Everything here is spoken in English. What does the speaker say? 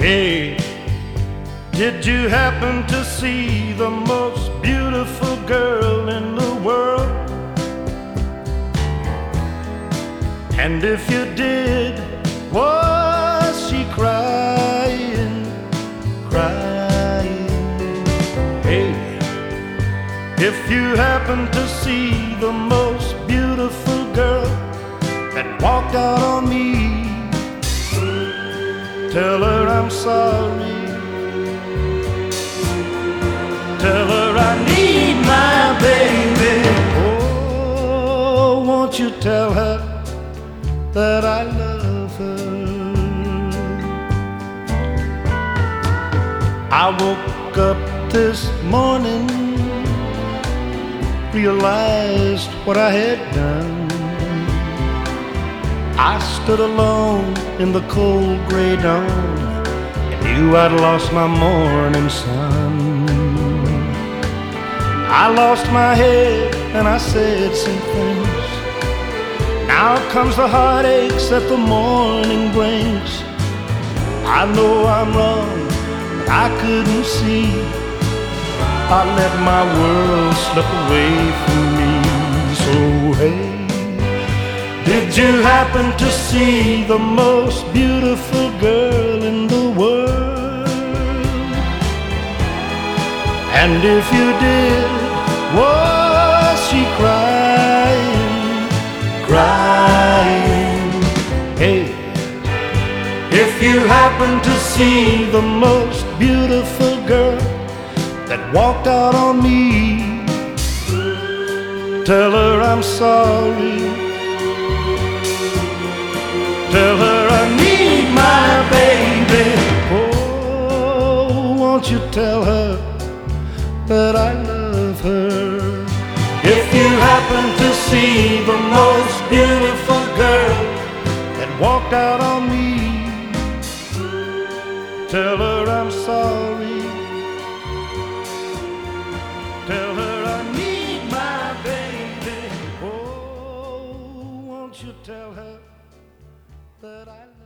Hey, did you happen to see the most beautiful girl in the world? And if you did, was she crying, crying? Hey, if you happen to see the most beautiful girl that walked out on me, tell her I'm sorry. Tell her I need my baby. Oh, won't you tell her that I love her? I woke up this morning, realized what I had done. I stood alone in the cold gray dawn and knew I'd lost my morning sun. I lost my head and I said some things. Now comes the heartaches that the morning brings. I know I'm wrong, but I couldn't see. I let my world slip away from me. So hey, did you happen to see the most beautiful girl in the world? And if you did, was she crying, crying? Hey, if you happen to see the most beautiful girl that walked out on me, tell her I'm sorry. Tell her I need my baby. Oh, won't you tell her that I love her? If you happen to see the most beautiful girl that walked out on me, tell her I'm sorry. Tell her I need my baby. Oh, won't you tell her that I love her?